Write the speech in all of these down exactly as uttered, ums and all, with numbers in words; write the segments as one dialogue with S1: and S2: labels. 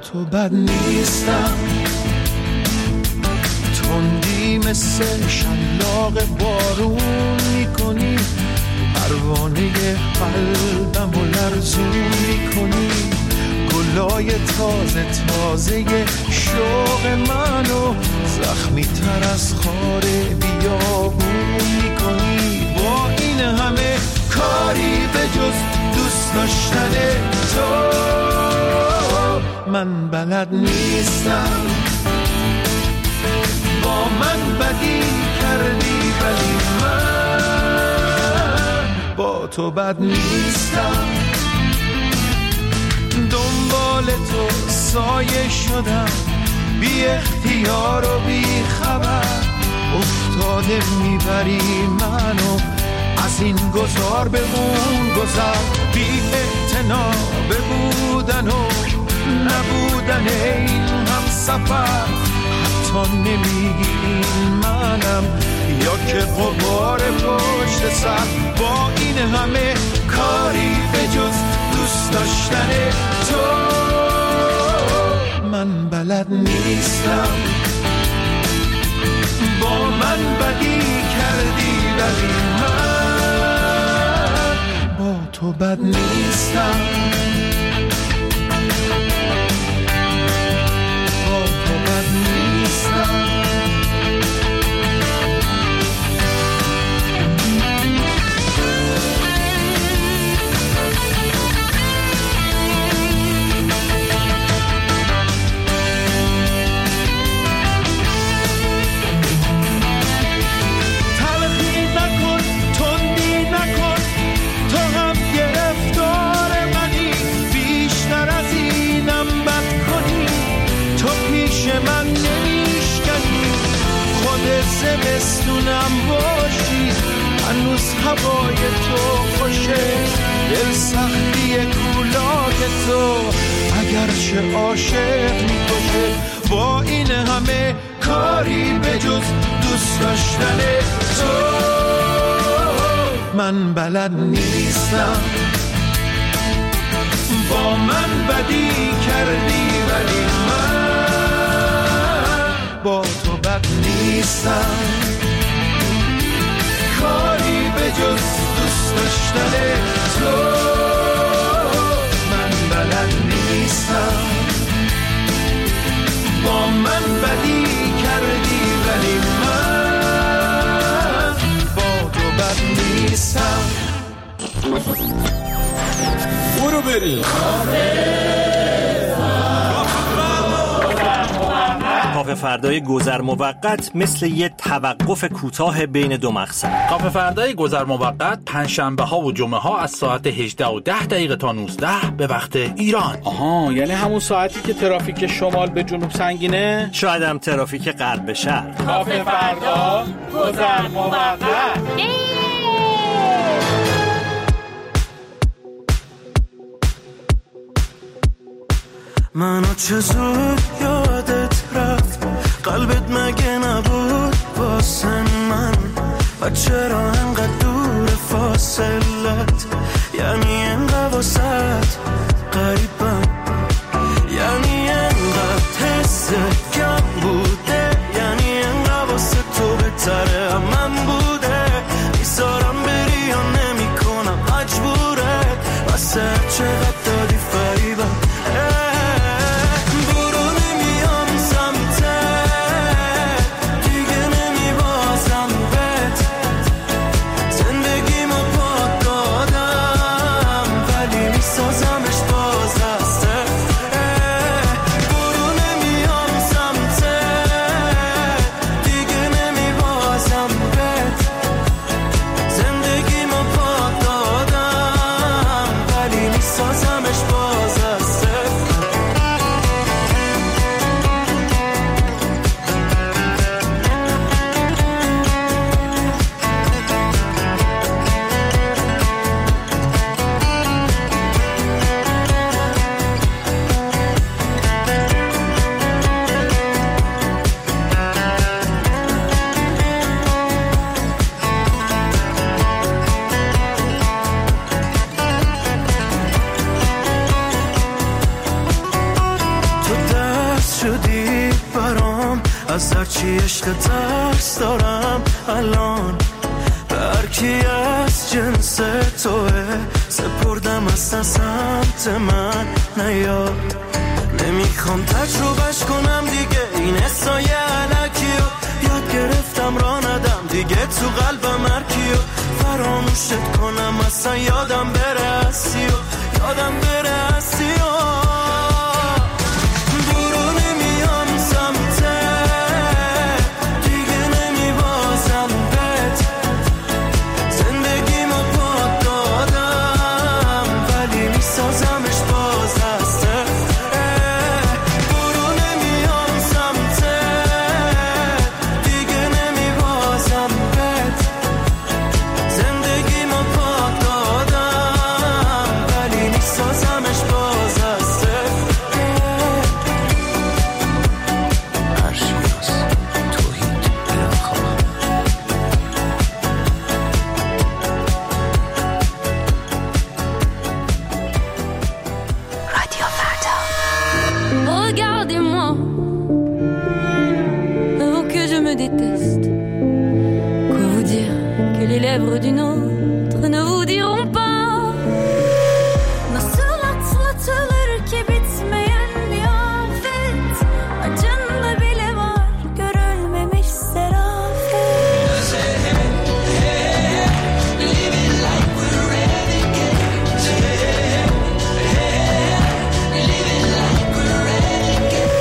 S1: تو بد نیستم، تندی مثل شلاق بارون میکنی، پروانه قلبم و لرزون میکنی، گلای تازه تازه شوق منو زخمی تر از خار بیابون میکنی. با این همه کاری به جز دوست داشتن تو من بلد نیستم. با من بدی کردی ولی من با تو بد نیستم. دنبال تو سایه شدم، بی اختیار و بی خبر افتاده میبری منو از این گذار به اون گذر، بی اعتنا به بودن و نبودن این هم سفر، حتی نمیگی منم یا که غبار پشت سر. با این همه کاری به جز دوست داشتن تو من بلد نیستم. با من بدی کردی ولی من با تو بد نیستم. با تو بد نیستم. من نمیشکنی خود زمستونم باشی، هنوز هوای تو خوشه، دل سختی کولاک تو اگرچه عاشق میکشه. با این همه کاری به جز دوست داشتن تو من بلد نیستم. با من بدی کردی ولی من با تو بد نیستم. کاری به جز دوست داشتن تو من بلد نیستم. با من بدی کردی ولی من با تو بد نیستم.
S2: برو بریم
S3: کافه فردای گذر موقت مثل یه توقف کوتاه بین دو مقصد.
S4: کافه فردای گذر موقت پنجشنبه ها و جمعه ها از ساعت هجده و ده دقیقه تا نوزده به وقت ایران.
S2: آها، یعنی همون ساعتی که ترافیک شمال به جنوب سنگینه؟
S3: شاید هم ترافیک غرب به شرق.
S2: کافه فردا گذر موقت.
S1: منو چه زود یادت رفت، قلبت مگه نبود واسه من، و چرا انقدر دور فاصلت، یعنی انقدر واسط قریبم، یعنی انقدر حس کم بوده، یعنی انقدر واسه تو بهتره من بوده، میذارم بری یا نمی کنم مجبورت، واسه چقدر دادی فریبم. از هرچی عشق ترس دارم الان، هر کی از جنس توه سپردم اصلا سمت من نیا. نمیخوام تجربهش کنم دیگه این حسای علکی رو، یاد گرفتم را ندم دیگه تو قلبم هرکی رو، فراموشت کنم اصلا یادم بره هستی و یادم بره هستی و
S5: d'une autre ne vous diront pas. Nasıl atlatılır ki bitmeyen bir afet, acında bile var görülmemiş serafet. Living like we're renegades. Living like we're renegades.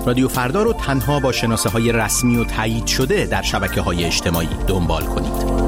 S6: رادیو فردا رو تنها با شناسه های رسمی و تایید شده در شبکه های اجتماعی دنبال کنید.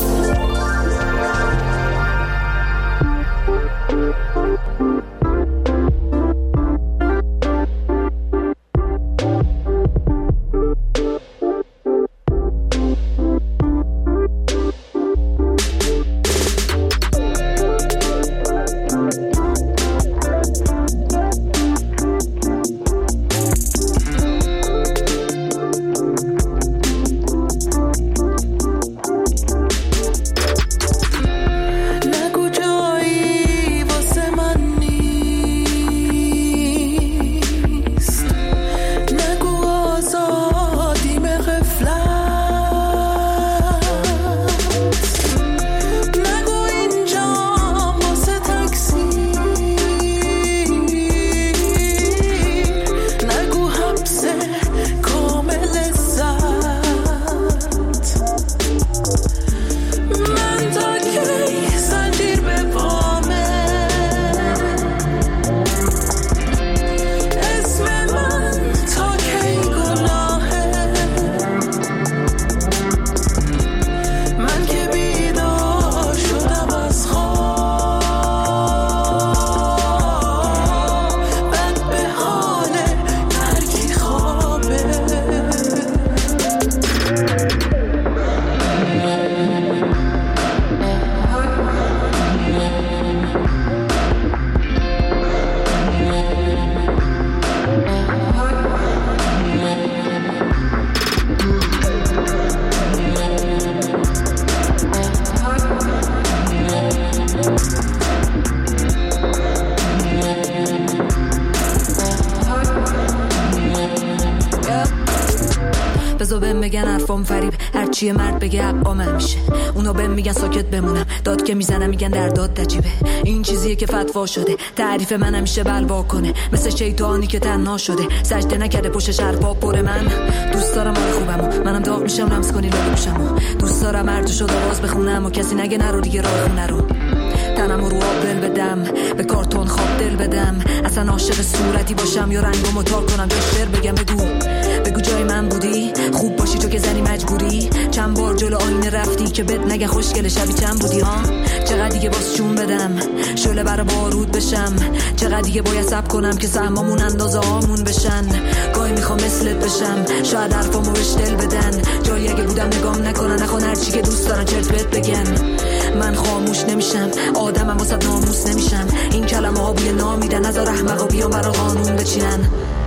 S7: بگن حرفام فریب، هرچی مرد بگه حقام میشه. اونا بهم میگن ساکت بمونم، داد که میزنم میگن در داد تجیبه. این چیزیه که فتوا شده، تعریف من همیشه بلوا کنه، مثل شیطانی که تنها شده، سجده نکرده پشتش حرفا پر. من دوست دارم حال خوبمو، منم داغ میشم لمس کنی لابه میشم. دوست دارم هر جو شد آواز بخونم و کسی نگه نرو دیگه راه خونه رو. تنم رو آب دل بدم، به کارتون خواب دل بدم، اصلا عاشق صورتی باشم یا رنگمو تار کنم. بهتر بگم بگو بگو جای من بودی، خوب باشی تو که زنی مجبوری. چند بار جلو آینه رفتی که بد نگه خوشگل شبی چند بودی ها. چقدر دیگه باز چون بدم شعله برا بارود بشم، چقدر دیگه باید صبر کنم که سهمامون اندازه هامون بشن. گاهی میخوام مثلت بشم، شاید حرفامو بهش دل بدن، جایی اگه بودم نگام نکنن، نخوان هرچی که دوست دارن چرت بهت بگن. من خاموش نمیشم، آدمم واسه ناموس نمیشم. این کلمه ها بوی نامیدن، نذار احمقا بیان برا قانون بچینن.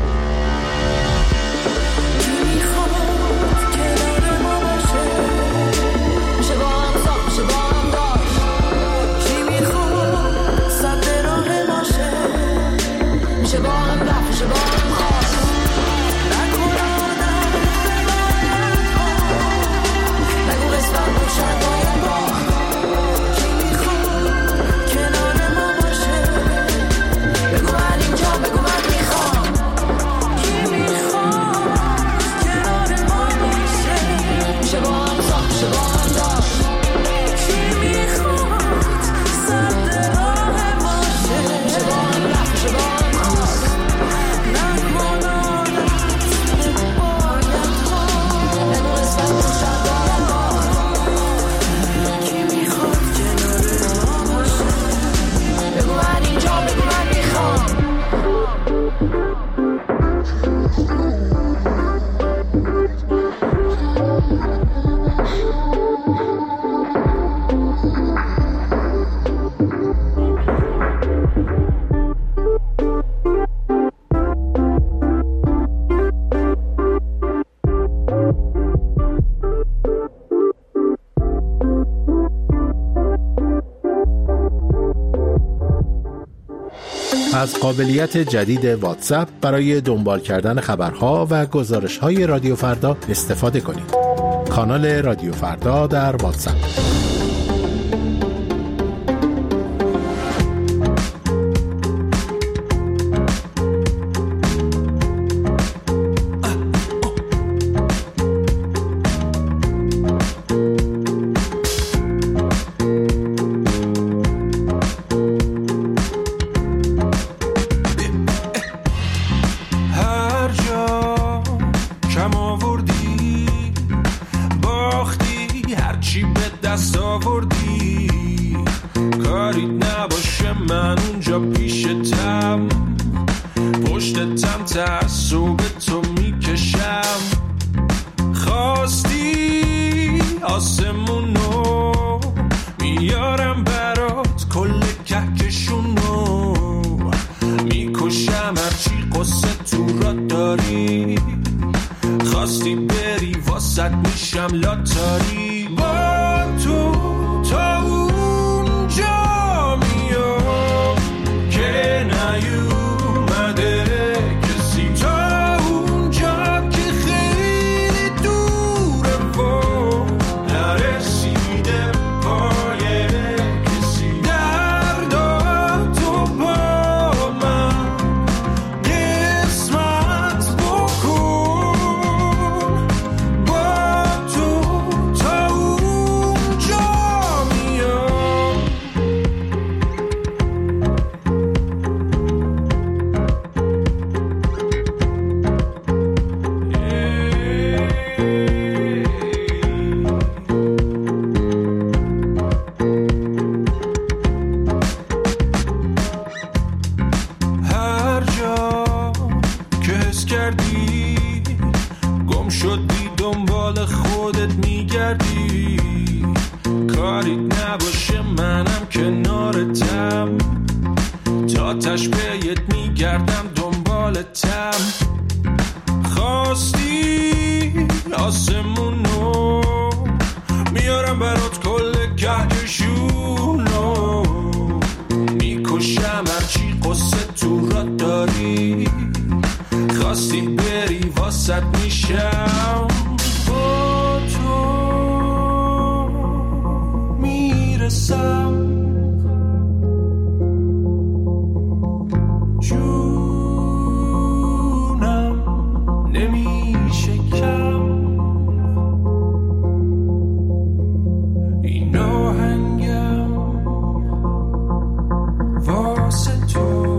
S8: از قابلیت جدید واتساپ برای دنبال کردن خبرها و گزارش‌های رادیو فردا استفاده کنید. کانال رادیو فردا در واتساپ.
S1: هر جا اینجا پیشتم، پشتتم تعصب تو میکشم. خواستی آسمونو میارم برات، کل کهکشونو میکشم هرچی قصه تو را داری. خواستی بری واسط میشم لاتاری. با تو تا اونجا میام که نیومده کسی، تا اونجا که خیلی دوره و نرسیده پای کسی. دردا تو با من قسمت بکن، با تو تا اونجا میام. هر جا که حس کردی گم شدی دنبال خودت میگردی، کاریت نباشه منم کنارتم، تا تش بهت میگردم دنبالتم. خواستی آسمونو میارم برات، کل کهکشونو میکشم هرچی قصه تو را داری. خواستی بری واسط میشم، با تو میرسم. جونم نمیشه کم، این آهنگم واسه تو.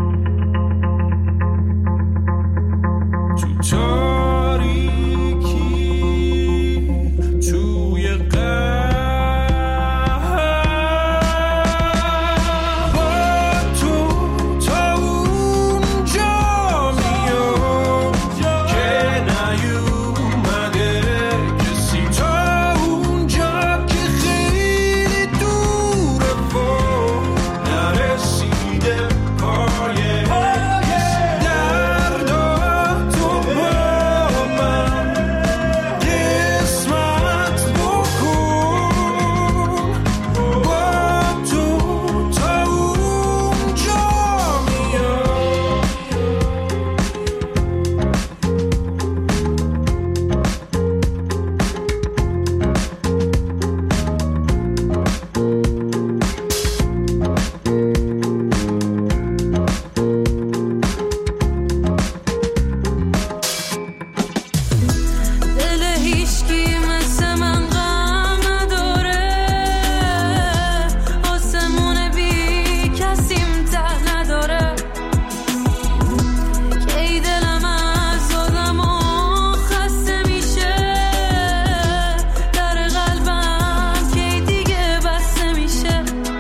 S1: تو تاریکی توی قهر، با تو تا اونجا میام که نیومده کسی، تا اونجا که خیلی دوره و نرسیده پای کسی. دردا تو با من قسمت بکن، با تو تا اونجا میام. دل هیچکی مثل من غم نداره، آسمون بی کسیم ته نداره. کی دلم از آدم و خسته میشه، در قلبم کی دیگه بسته میشه.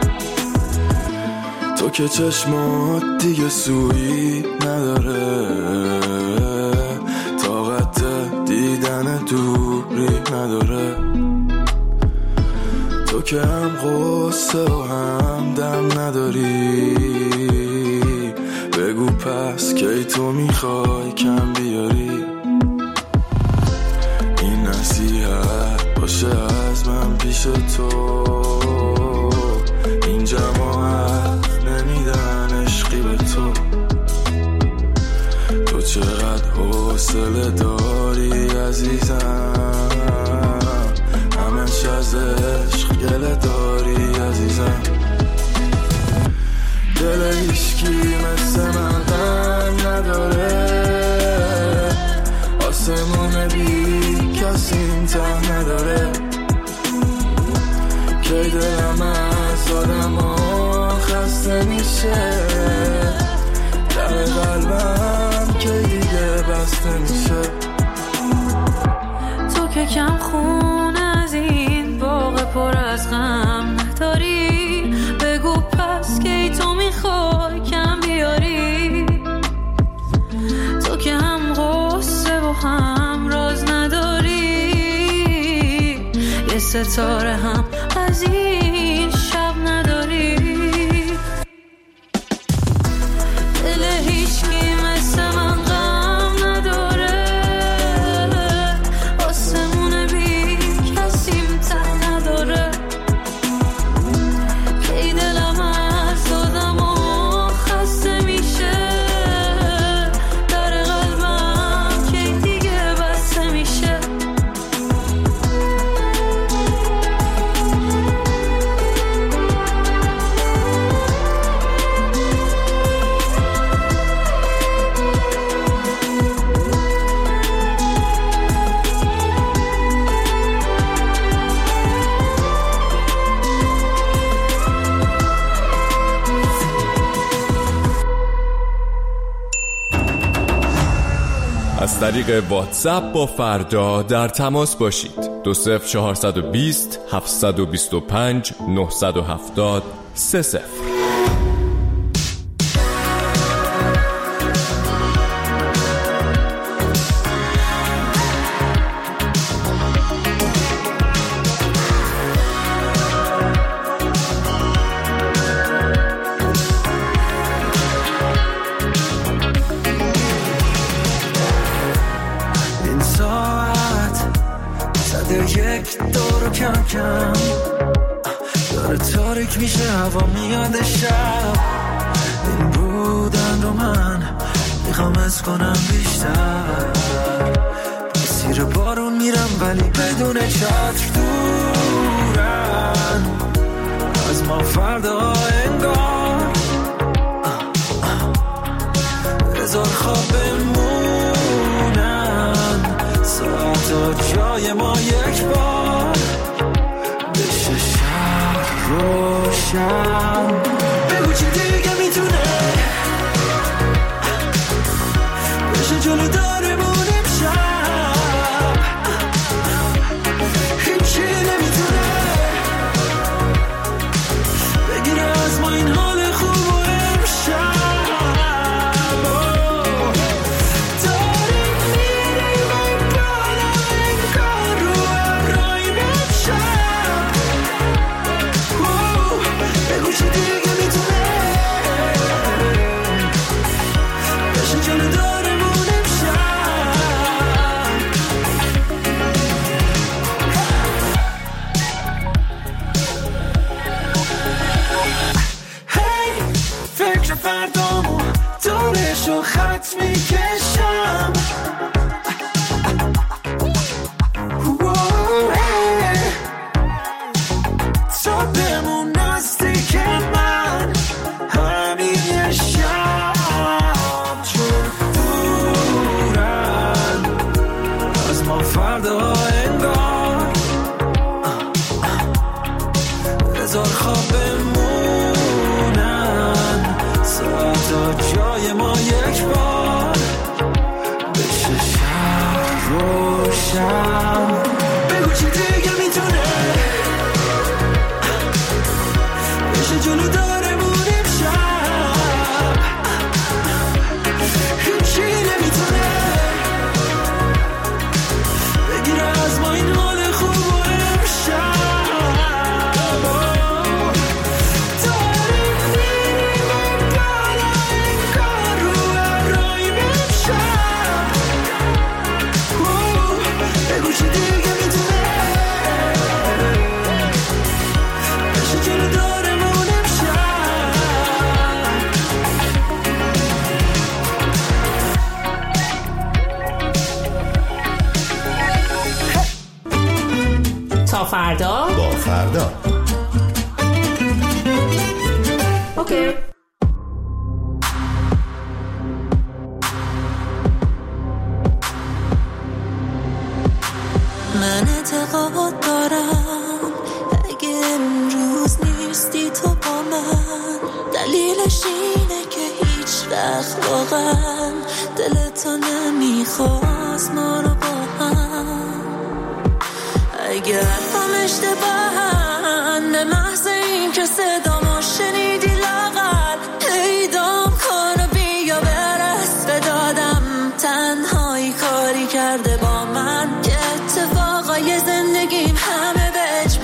S1: تو که چشمات دیگه سویی نداره، طاقت دیدن دوری نداره. تو که هم قصه و هم دم نداری، بگو پس کی تو میخوای کم بیاری. این نصیحت باشه از من پیش تو، این جماعت نمیدن عشقی به تو. تو چقدر حوصله داری عزیزم، همش از عشق گله داری عزیزم. دل هیچکی مثل من غم نداره، آسمون بی کسی ته نداره. کی دلم از آدم ها خسته میشه، در قلبم کی دیگه بسته میشه.
S7: تو که کم خون از این باغ پر از غم نداری، بگو پس کی تو میخوای ستاره هم از این شب نداری. دل هیچ کی مثل من غم نداره، آسمون بی کسیم ته نداره. کی دلم از دادم و خسته میشه، در قلبم کی دیگه بسته میشه.
S9: از طریق واتساپ با فردا در تماس باشید. دو صفر چهارصد و بیست هفتصد و بیست و پنج نهصد و هفتاد سه صفر.
S1: یک دور کم کم داره تاریک میشه، هوا میاد شب. این بودن رو من میخوام از کنم بیشتر. مسیر بارون میرم ولی بدون چتر، دورن از ما فردا انگار. بذار خواب بمونن ساعتا جای ما یک بار، بشه شب روشن. بگو چی دیگه میتونه بشه جلو دارمون امشب. هیچی نمیتونه بگیره از ما این حال خوب و امشب. فردامو دورشو خط میکشم. تو بمون نزدیک من همین شب، چون دورن از ما فردا انگار. بذار خواب تا جای ما یک بار، بشه شب روشن. بگو چی دیگه میتونه بشه جلو دارمون امشب. هیچی نمیتونه بگیره از ما این حال خوب و امشب.
S10: تا فردا
S8: با فردا.
S10: اوکی.
S5: من اعتقاد دارم اگه امروز نیستی تو با من، دلیلش اینه که هیچ وقت واقعا دلتو نمیخواست ما رو با هم. اگر هم اشتباهن به محض این که صدامو شنیدی لاغر پیدام کن و بیا برس به دادم. تنهایی کاری کرده با من که اتفاقای زندگیم همه به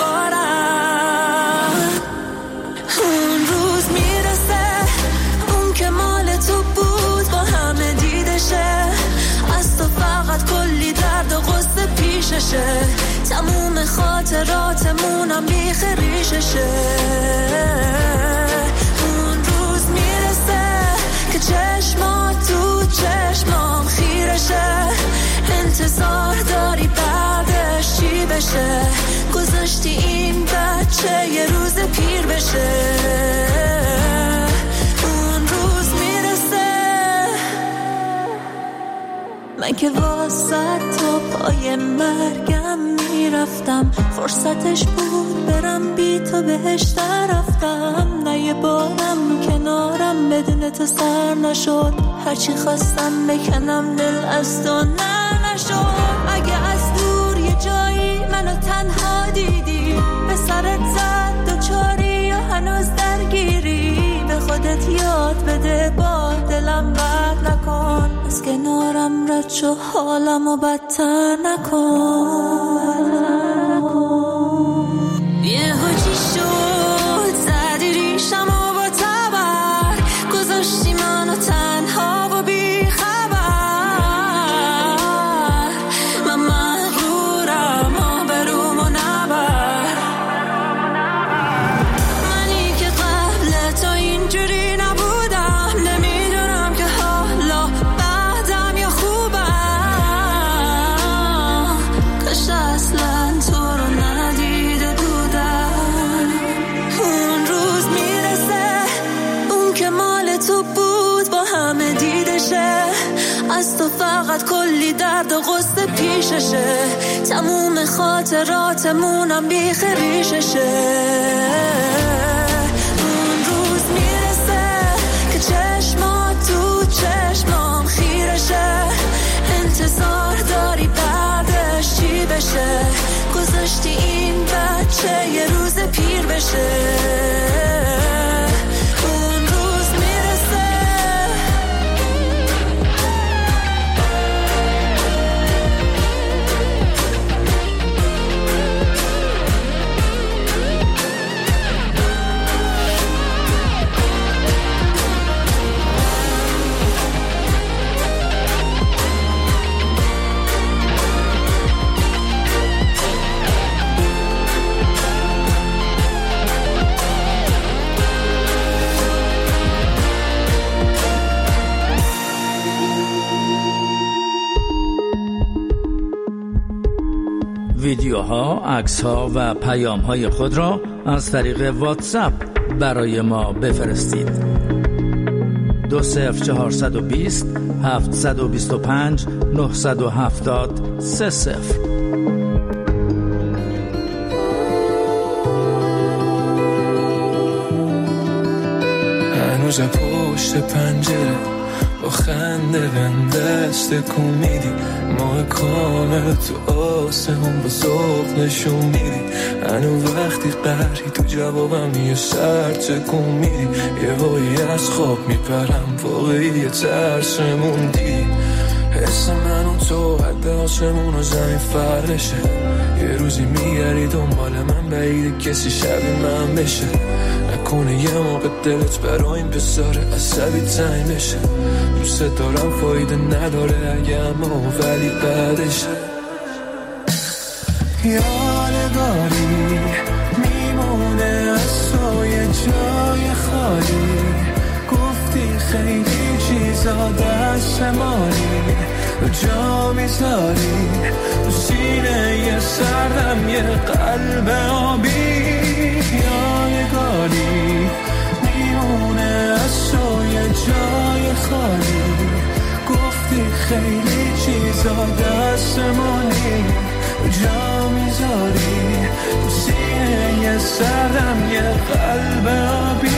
S5: پیششه، تموم خاطراتمونم بیخ ریششه. اون روز میرسه که چشمات تو چشمام خیرشه، انتظار داری بعدش چی بشه، گذاشتی این بچه یه روز پیر بشه. اون روز میرسه من که واسه تا پای مرگم میرفتم، فرصتش بود برم بی تو بهش رفتم. نه یه بارم کنارم بدون تو سر نشد، هرچی خواستم بکنم دل از تو نه نشد. اگه از دور یه جایی منو تنها دیدی، به سرت زد دوچاری یا هنوز درگیری، به خودت یاد بده با دلم بد نکن، از کنارم رد شو حالمو بدتر نکن. یه هوچی شد زدی ریشمو با تبر، گذاشتی منو تنها و بی خبر. من مغرورم آبرومو نبر، منی که قبل تو اینجوری نبودم، نمیدونم که حالا بعدم یا خوبم. کاش اصلا تو رو ندیده بودم. اون روز میرسه اون که مال تو بود با همه دیدشه، از تو فقط کلی درد و غصه پیششه، تموم خاطراتمونم بیخ ریششه. اون روز میرسه که چشمات تو چشمام خیرشه، انتظار داری بعدش چی بشه، گذاشتی این بچه یه روز پیر بشه. اون روز میرسه
S11: ویدیوها، عکس‌ها و پیام‌های خود را از طریق واتساپ برای ما بفرستید. دو صفر چهارصد و بیست هفتصد و بیست و پنج نهصد و هفتاد سه صفر.
S1: هنوز پشت پنجره با خنده بندست کن میدی، ماه کامل تو آسمون با ذوق نشون میدی. هنو وقتی قهری تو جوابم یه سر تکون میدی، یه وایی از خواب میپرم واقعی یه ترسمون دیدی. حس من و تو حد آسمون و زمین فرقشه، یه روزی میگری دنبال من بعیده کسی شبیه من بشه، نکنه یه موقع دلت برای این پسر عصبی تنگ بشه. دوست دارم فایده نداره اگه اما ولی بعدشه. یادگاری میمونه از تو یه جای خالی، گفتی خیلی چیزا دست مالی، و جا میذاری تو سینه یه سردم یه قلب آبی. یادگاری میمونه از تو یه جای خالی، گفتی خیلی چیزا دست مالی، جا میذاری تو سینه یه سردم یه قلب آبی.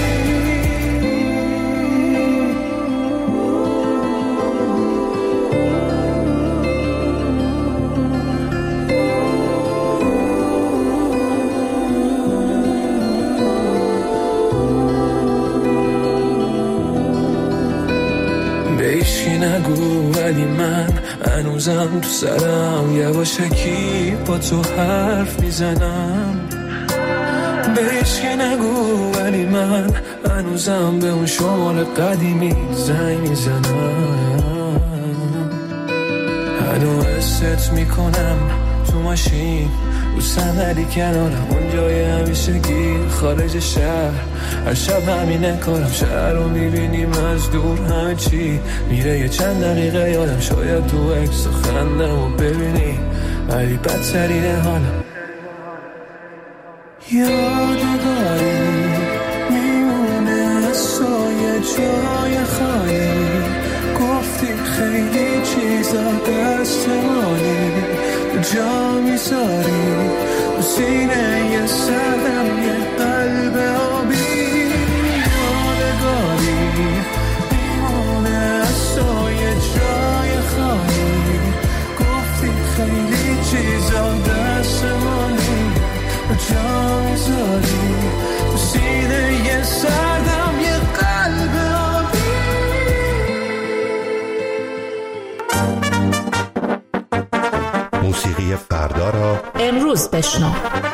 S1: نگو ولی من هنوزم تو سرم یواشکی با تو حرف میزنم. بهش که نگو ولی من هنوزم به اون شمال قدیمی زنگ میزنم. هنو حست میکنم تو ماشین رو صندلی کنارم، اون جای همیشگی خارج شهر. هر شب همینه کارم، شهر رو میبینیم از دور، همه چی میره یه چند دقیقه یادم. شاید تو عکس خندم و ببینی، ولی بدترینه حالم. یادگاری میمونه از سایه جای خالی، گفتی خیلی چیزا دست مالی، جا میذاری و سینه یه سردم یه قلب آبی. یادگاری میمونه از سایه جای خالی، گفتی خیلی چیزا دست مالی، جا میذاری و سینه یه سردم یه قلب آبی.
S12: موسیقی فردا را
S10: امروز بشنو.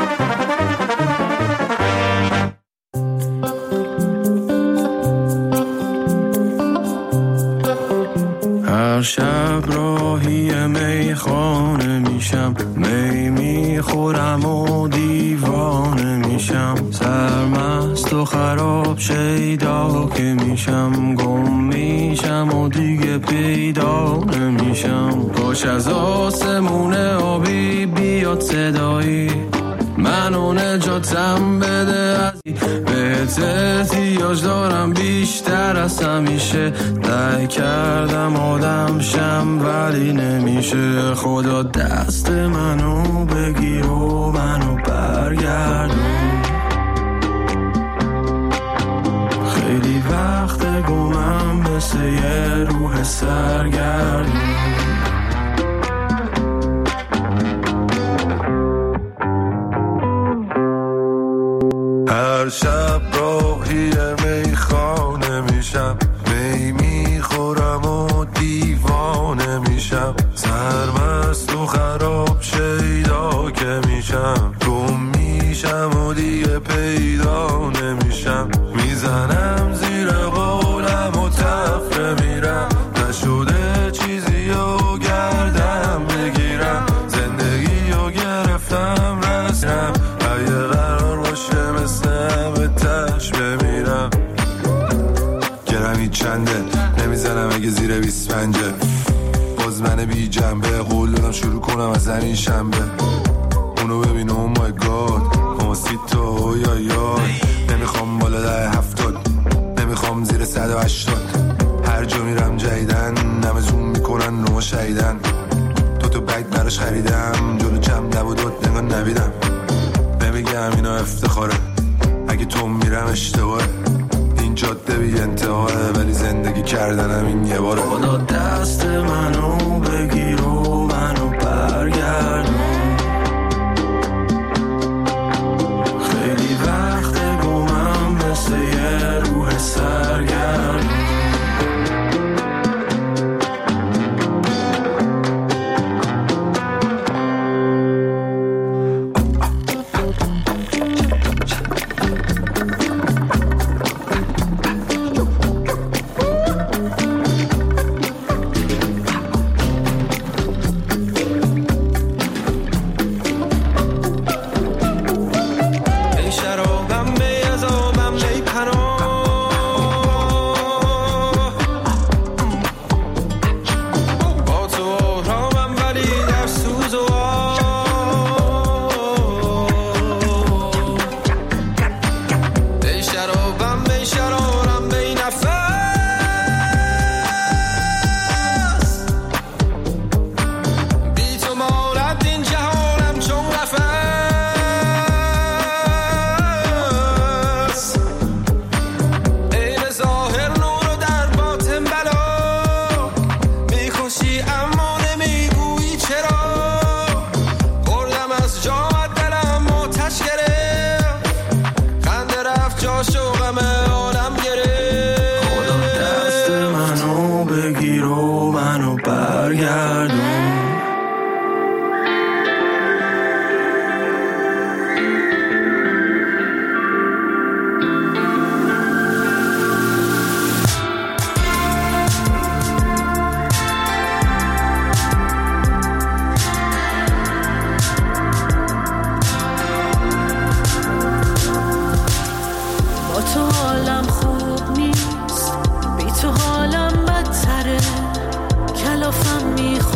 S1: هر شب راهی میخانه میشم، می میخورم و دیوانه میشم، سرمست و خراب شیدا که میشم، گم میشم و دیگه پیدا نمیشم. کاش از آسمون آبی بیاد صدایی، منو نجاتم بده از بهت احتیاج دارم بیشتر از همیشه. سعی کردم آدم شم ولی نمیشه، خدا دست منو بگیر و منو برگردون. خیلی وقت گمم مثل یه روح سرگردون. هر شب راهی میخانه میشم، می میخورم و دیوانه میشم، سرمست و خراب شیدا که میشم، گم میشم و دیگه پیدا نمیشم. میزنم زیر قولم و تفره میرم، نشده چیزی و گردم بگیرم، زندگی رو گرفتم رسم، اگه قرار باشه مثل همه تش بمیرم. گرمی چنده نمیزنم اگه زیر بیست پنجه، باز من بی جنبه قول دادم شروع کنم از همین شنبه. اونو ببین او مای گاد ماسیتو یا یا، نمیخوام بالا ده هفتاد، نمیخوام زیر صد و هشتاد. هر جا میرم جایدن نمه زوم میکنن نوما شایدن. دو تا بیت براش خریدم جلو جمع نبودد نگاه نبیدم. نمیگم اینا افتخاره، اگه تو میرم اشتباهه، این جاده بی انتهاه، ولی زندگی کردنم این یه باره. خدا دست منو بگیر و منو برگردون. خیلی وقت گمم مثل یه روح سرگردون.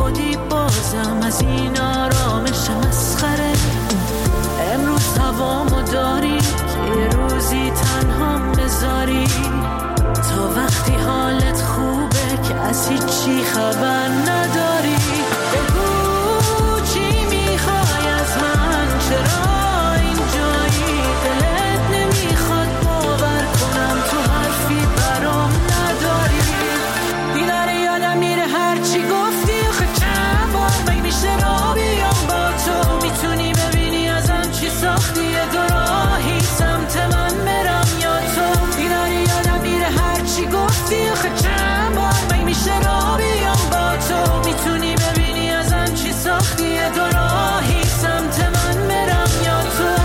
S5: خودی بازم از این آرامش مسخره. امروز هوامو داری که یه روزی تنها بذاری، تا وقتی حالت خوبه که از هیچی خبر نداری. بگو چی میخوای از من، چرا اینجایی؟ دلت نمیخواد باور کنم تو حرفی برام نداری. دیدن یادم میره هرچی گفتی، آخه چند بار می میشه را بیام با تو. میتونی ببینی ازم چی ساختی، یه دو راهی سمت من برم یا تو. دیدن یادم میره هرچی گفتی، آخه چند بار می میشه را بیام با تو. میتونی ببینی ازم چی ساختی، یه دو راهی سمت من برم یا تو.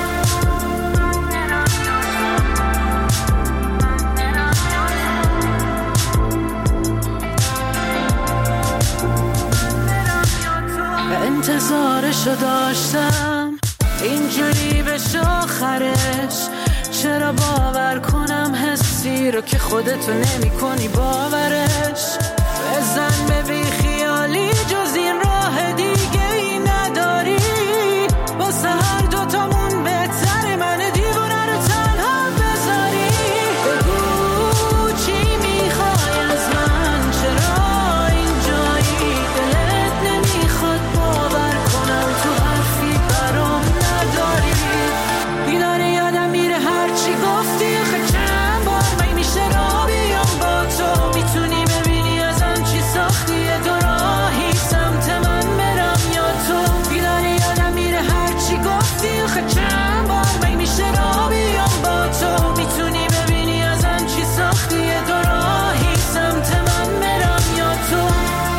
S5: انتظارشو داشتم اینجوری بشه آخرش، چرا باور کنم حسی رو که خودتو نمی کنی باورش. بزن به بی خیالی جز این راه دیگه ای نداری، واسه هر دوتامون بهتره من دیوونه رو تنها بذاری. بگو چی میخوای از من، چرا اینجایی؟ دلت نمیخواد باور کنم تو حرفی برام نداری. دیدن یادم میره هرچی گفتی، آخه چند بار می میشه را بیام با تو. میتونی ببینی ازم چی ساختی، یه دو راهی سمت من برم یا تو. دیدن یادم میره هرچی گفتی، آخه چند بار می میشه را بیام با تو. میتونی ببینی ازم چی ساختی، یه دو راهی سمت من برم یا تو.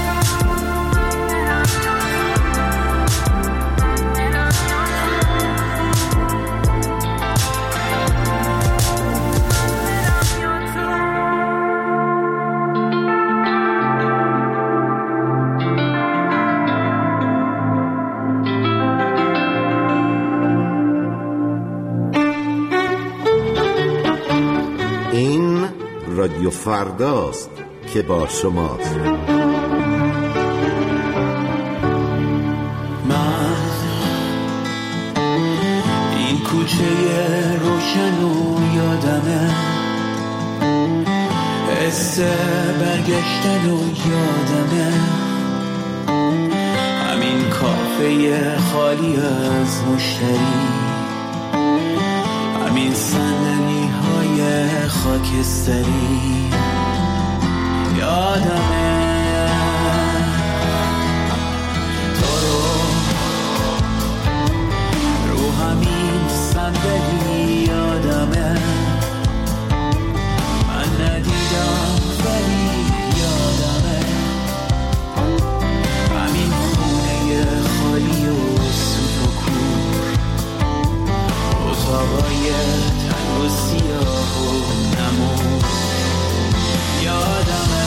S12: این رادیو فرداست که با شماست.
S1: من این کوچه روشن و یادمه، حس برگشتن و یادمه، همین کافه خالی از مشتری، همین صندلی های خاکستری. یادمه تو رو رو همین صندلی، یادمه من ندیدم ولی یادمه همین خونه خالی و سوت و کور، اتاقای تنگ و سیاه و نمور. یادمه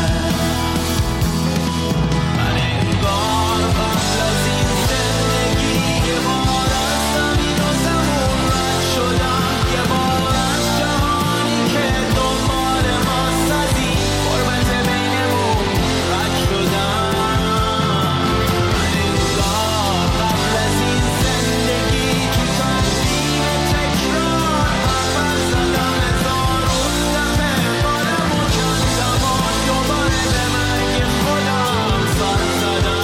S1: من انگار قبل از این زندگی یه بار از زمین و زمون رد شدم، یه بار از جهانی که دنبال ماست از این غربت بینمون رد شدم. من انگار قبل از این زندگی تو تنظیم تکرار اول زدم هزارون دفعه بالم و کندم و دوباره به مرگ خودم سر زدم.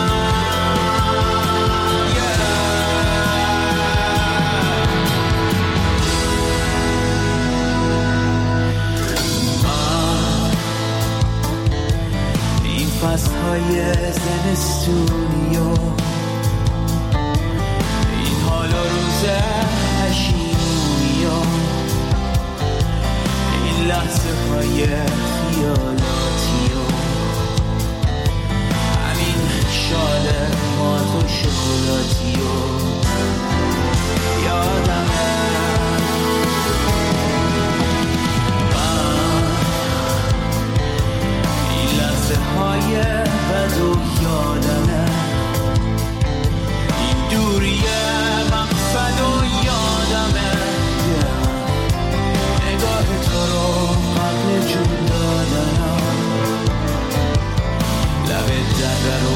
S1: این فصلهای زمستونی و این حال و روز پشیمونی و این لحظه های خیالاتی و همین شال مات و شکلاتی و یادمه من این لحظه های بد و یادمه این دوری مقصد و یادمه نگاه تو رو قبل جون دادنم لب در رو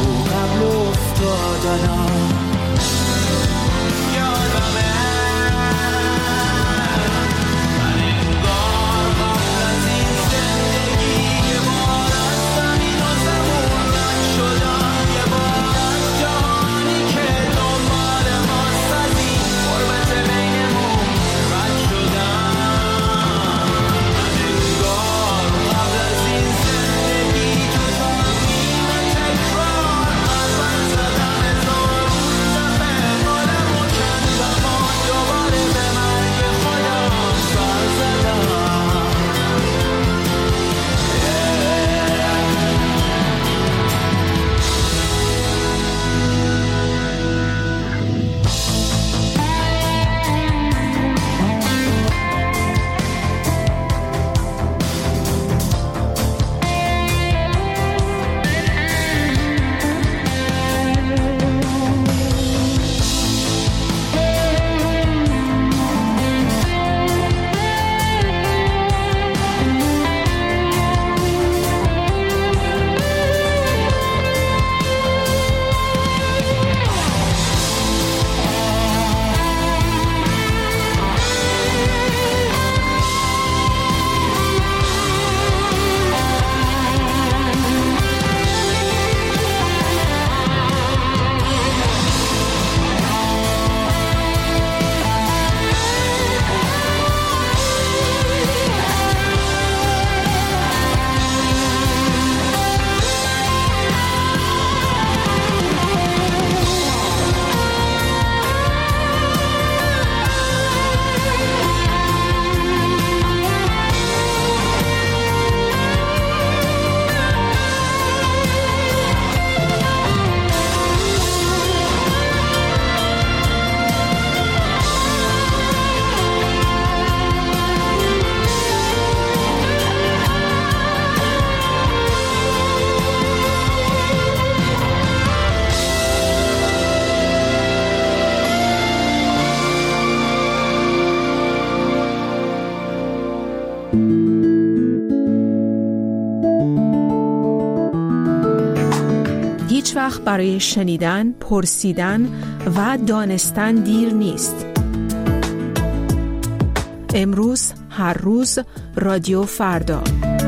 S13: هیچ وقت برای شنیدن، پرسیدن و دانستن دیر نیست. امروز، هر روز، رادیو فردا.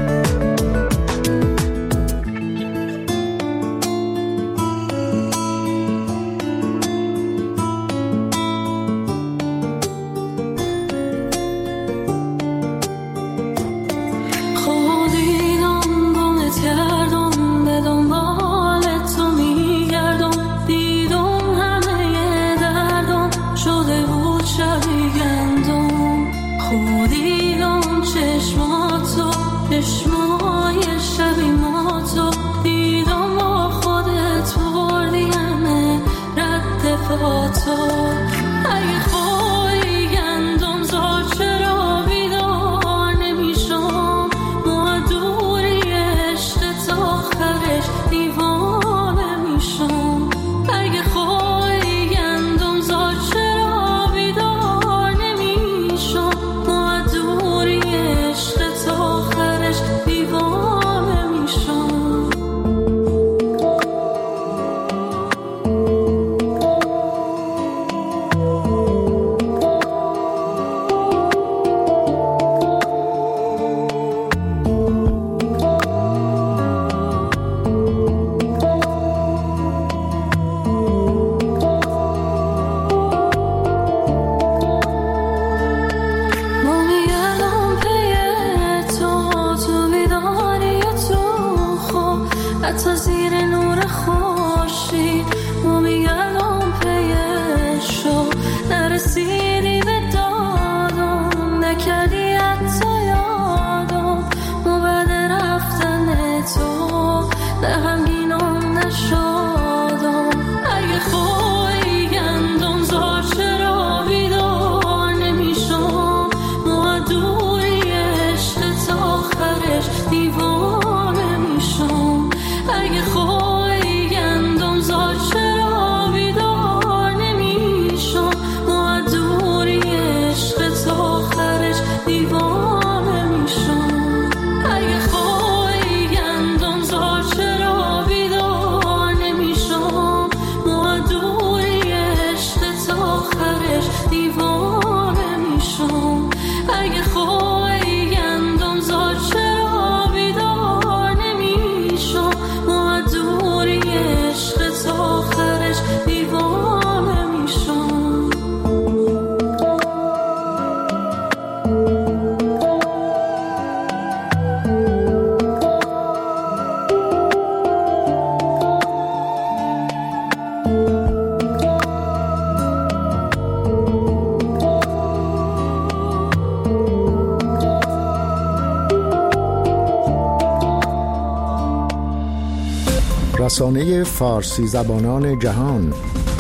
S14: رسانه فارسی زبانان جهان،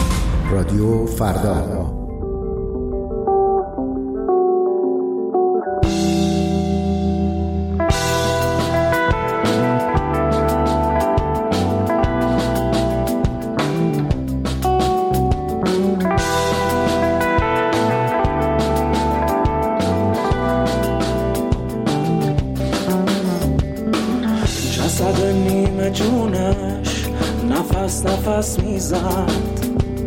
S14: رادیو فردا.
S1: جسد نیمه جونش نفس نفس میزد،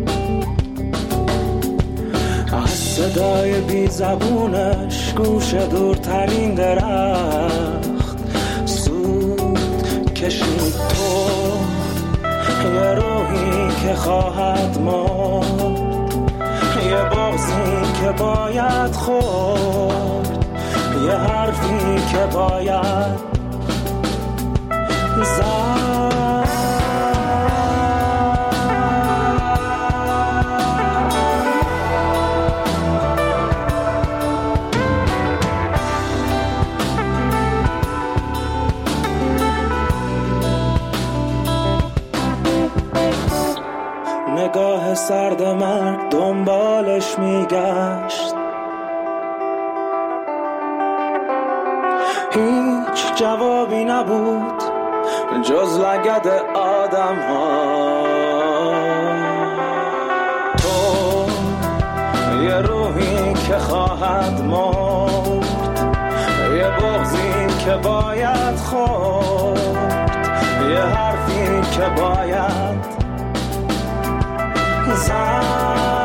S1: از صدای بی زبونش گوش دورترین درخت سود کشید. تو یه روحی که خواهد مرد، یه بغضی که باید خورد، یه حرفی که باید زد. نگاه سرد مرد دنبالش میگشت، هیچ جوابی نبود جز لگد آدم ها. تو یه روحی که خواهد مرد، یه بغضی که باید خورد، یه حرفی که باید نظر